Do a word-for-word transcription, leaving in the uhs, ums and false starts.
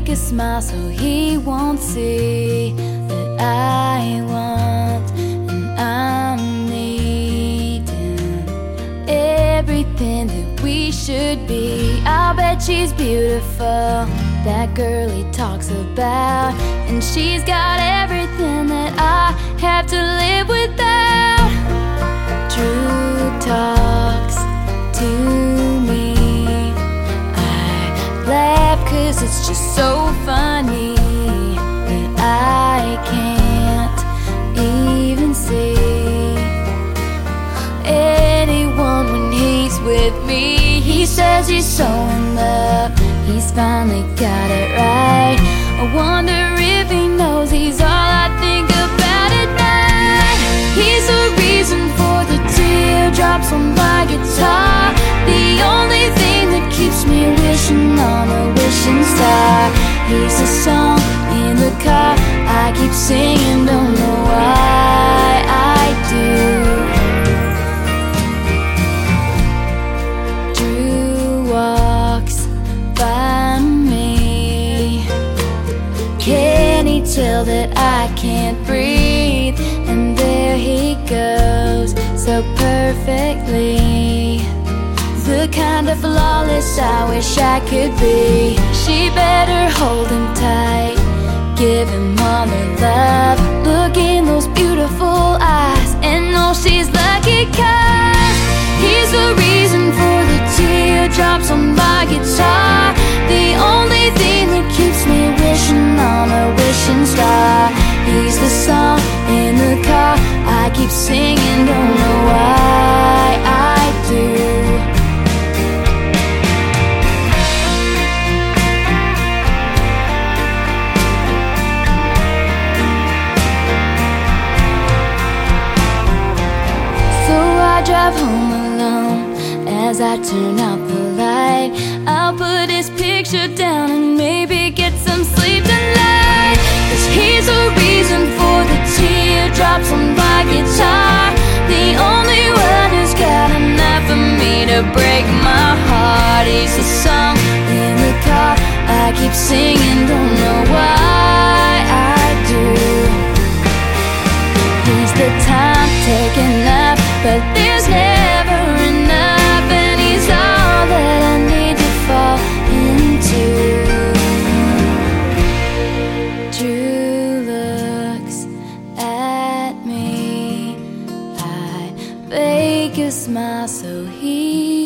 fake a smile so he won't see that I want and I'm needing everything that we should be. I'll bet she's beautiful, that girl he talks about, and she's got everything that I have to live without. Drew talks to me, I laugh cause it's just so funny that I can't even see anyone when he's with me. He says he's so in love, he's finally got it right. I wonder if he knows he's all I think about at night. He's the reason for the teardrops on my guitar, the only thing that keeps me wishing on a wishing star. He's the song in the car I keep singing, don't know why I do. Drew walks by me, can he tell that I can't breathe? And there he goes, so perfectly, the kind of flawless I wish I could be. She better hold him tight, give him all her love, look in those beautiful eyes and know she's lucky cause he's the reason for the teardrops on my guitar, the only thing that keeps me wishing on a wishing star. He's the song in the car I keep singing, don't know why I do. Drive home alone as I turn out the light. I'll put his picture down and maybe get some sleep tonight, cause he's the reason for the teardrops on my guitar, the only one who's got enough for me to break my heart. He's the song in the car I keep singing, don't know why I do. He's the time taken up, but there's never enough, and he's all that I need to fall into. Drew looks at me, I fake a smile so he